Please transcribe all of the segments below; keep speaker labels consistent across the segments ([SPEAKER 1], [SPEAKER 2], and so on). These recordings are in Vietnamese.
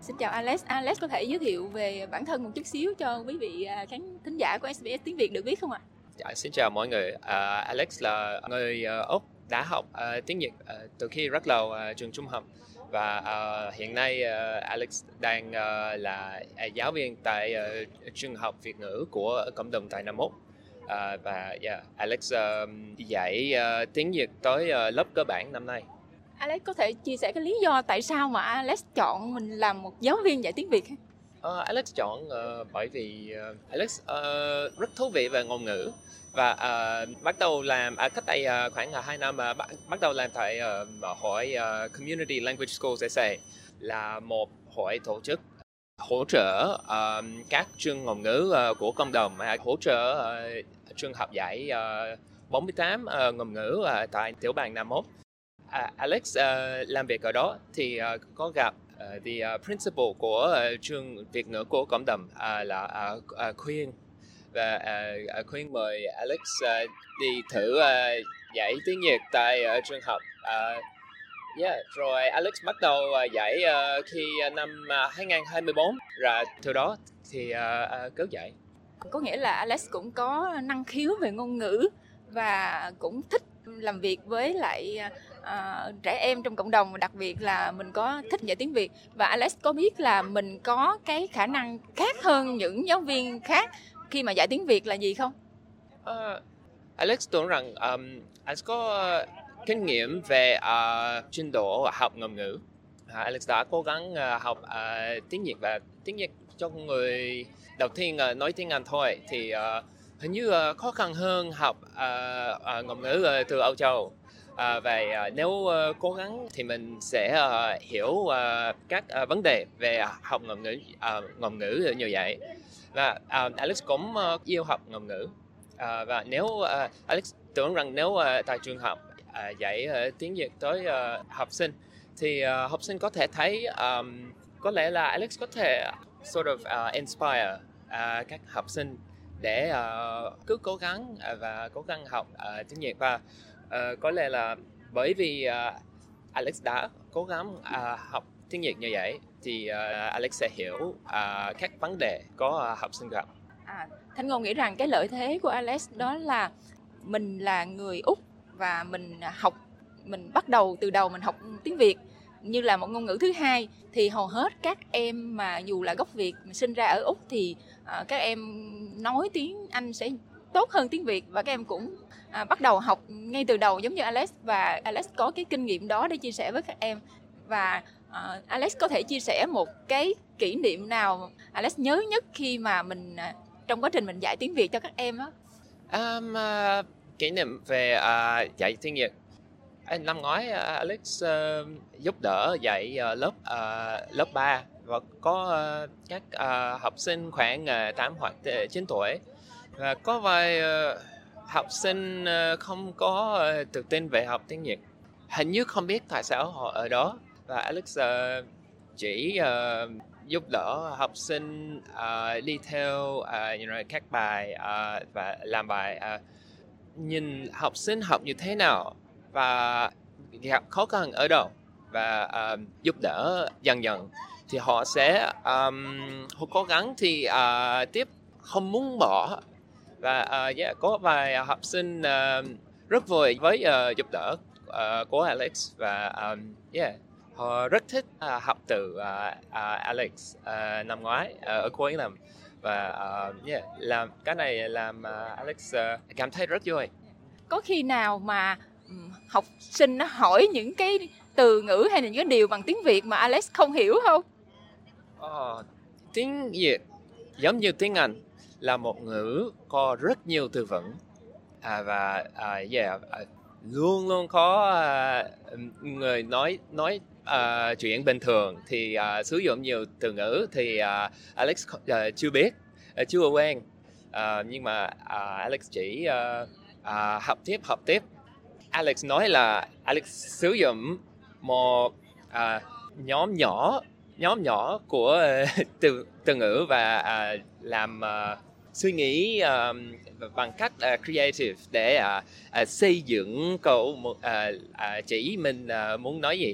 [SPEAKER 1] Xin chào Alex. Alex có thể giới thiệu về bản thân một chút xíu cho quý vị khán thính giả của SBS tiếng Việt được biết không ạ?
[SPEAKER 2] Xin chào mọi người. Alex là người Úc đã học tiếng Nhật từ khi rất lâu trường trung học, và hiện nay Alex đang là giáo viên tại trường học Việt ngữ của cộng đồng tại Nam Úc. Alex dạy tiếng Nhật tới lớp cơ bản năm nay.
[SPEAKER 1] Alex có thể chia sẻ cái lý do tại sao mà Alex chọn mình làm một giáo viên dạy tiếng Việt?
[SPEAKER 2] Alex chọn bởi vì Alex rất thú vị về ngôn ngữ, và bắt đầu làm cách đây khoảng 2 năm bắt đầu làm tại hội Community Language Schools SA, là một hội tổ chức hỗ trợ các trường ngôn ngữ của cộng đồng, hỗ trợ trường học dạy 48 ngôn ngữ tại tiểu bang Nam Úc. Alex làm việc ở đó thì có gặp the principal của trường Việt ngữ của cộng đồng là khuyên, và khuyên mời Alex đi thử dạy tiếng Nhật tại trường học. Rồi Alex bắt đầu dạy khi năm 2024, và từ đó thì cứ dạy.
[SPEAKER 1] Có nghĩa là Alex cũng có năng khiếu về ngôn ngữ và cũng thích làm việc với lại trẻ em trong cộng đồng, đặc biệt là mình có thích dạy tiếng Việt. Và Alex có biết là mình có cái khả năng khác hơn những giáo viên khác khi mà dạy tiếng Việt là gì không?
[SPEAKER 2] Alex tưởng rằng Alex có kinh nghiệm về trình độ học ngôn ngữ. Alex đã cố gắng học tiếng Nhật, và tiếng Nhật cho người đầu tiên nói tiếng Anh thôi thì hình như khó khăn hơn học ngôn ngữ từ Âu Châu. Và nếu cố gắng thì mình sẽ hiểu các vấn đề về học ngôn ngữ như vậy. Và Alex cũng yêu học ngôn ngữ. Và nếu Alex tưởng rằng nếu tại trường học dạy tiếng Nhật tới học sinh thì học sinh có thể thấy có lẽ là Alex có thể sort of inspire các học sinh để cứ cố gắng và cố gắng học tiếng Nhật. Và có lẽ là bởi vì Alex đã cố gắng học tiếng Nhật như vậy thì Alex sẽ hiểu các vấn đề có học sinh gặp.
[SPEAKER 1] Thanh Ngôn nghĩ rằng cái lợi thế của Alex đó là mình là người Úc và mình bắt đầu từ đầu mình học tiếng Việt như là một ngôn ngữ thứ hai, thì hầu hết các em mà dù là gốc Việt mà sinh ra ở Úc thì các em nói tiếng Anh sẽ tốt hơn tiếng Việt, và các em cũng bắt đầu học ngay từ đầu giống như Alex, và Alex có cái kinh nghiệm đó để chia sẻ với các em. Và Alex có thể chia sẻ một cái kỷ niệm nào Alex nhớ nhất khi mà mình trong quá trình mình dạy tiếng Việt cho các em đó?
[SPEAKER 2] Kỷ niệm về dạy tiếng Nhật. Năm ngoái Alex giúp đỡ dạy lớp 3, và có các học sinh khoảng 8 hoặc 9 tuổi. Và có vài học sinh không có tự tin về học tiếng Nhật. Hình như không biết tại sao họ ở đó. Và Alex chỉ giúp đỡ học sinh đi theo các bài và làm bài, nhìn học sinh học như thế nào và gặp khó khăn ở đâu, và giúp đỡ dần dần thì họ sẽ cố gắng thì tiếp, không muốn bỏ. Và có vài học sinh rất vui với giúp đỡ của Alex, và họ rất thích học từ Alex năm ngoái ở cuối năm. Và làm cái này làm Alex cảm thấy rất vui.
[SPEAKER 1] Có khi nào mà học sinh nó hỏi những cái từ ngữ hay là những cái điều bằng tiếng Việt mà Alex không hiểu không?
[SPEAKER 2] Tiếng Việt giống như tiếng Anh là một ngữ có rất nhiều từ vựng, và luôn luôn có người nói chuyện bình thường thì sử dụng nhiều từ ngữ thì Alex chưa biết, chưa quen, nhưng mà Alex chỉ học tiếp. Alex nói là Alex sử dụng một nhóm nhỏ của từ ngữ và làm suy nghĩ bằng cách creative để xây dựng câu chỉ mình muốn nói gì.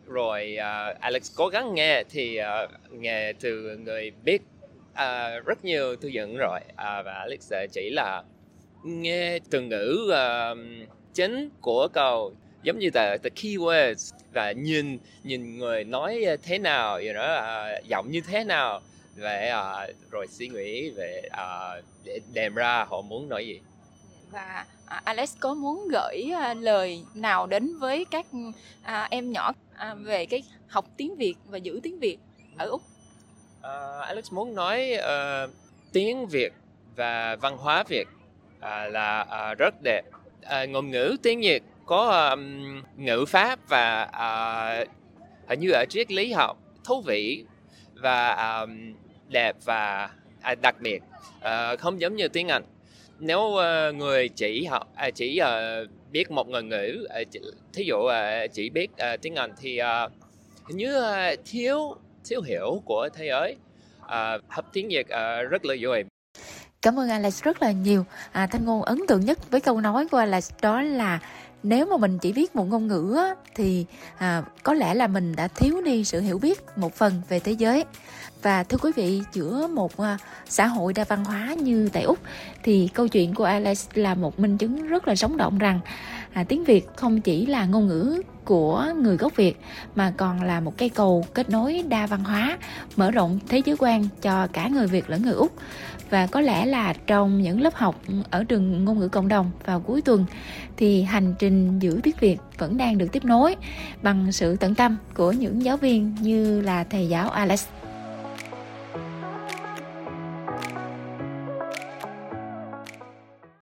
[SPEAKER 2] rồi Alex cố gắng nghe thì nghe từ người biết rất nhiều từ vựng rồi, và Alex sẽ chỉ là nghe từ ngữ chính của câu, giống như the keywords, và nhìn người nói thế nào, giọng như thế nào, về rồi suy nghĩ về để đem ra họ muốn nói gì.
[SPEAKER 1] Và Alex có muốn gửi lời nào đến với các em nhỏ về cái học tiếng Việt và giữ tiếng Việt ở Úc?
[SPEAKER 2] Alex muốn nói tiếng Việt và văn hóa Việt là rất đẹp. Ngôn ngữ tiếng Việt có ngữ pháp và hình như ở triết lý học thú vị và đẹp và đặc biệt, không giống như tiếng Anh. Nếu người chỉ biết một ngôn ngữ, thí dụ chỉ biết tiếng Anh thì hình như thiếu hiểu của thế giới. Học tiếng Việt rất là vui.
[SPEAKER 3] Cảm ơn Alex rất là nhiều. Thanh Ngôn ấn tượng nhất với câu nói của Alex đó là nếu mà mình chỉ biết một ngôn ngữ thì có lẽ là mình đã thiếu đi sự hiểu biết một phần về thế giới. Và thưa quý vị, giữa một xã hội đa văn hóa như tại Úc thì câu chuyện của Alex là một minh chứng rất là sống động rằng tiếng Việt không chỉ là ngôn ngữ của người gốc Việt mà còn là một cây cầu kết nối đa văn hóa, mở rộng thế giới quan cho cả người Việt lẫn người Úc. Và có lẽ là trong những lớp học ở trường ngôn ngữ cộng đồng vào cuối tuần thì hành trình giữ tiếng Việt vẫn đang được tiếp nối bằng sự tận tâm của những giáo viên như là thầy giáo Alex.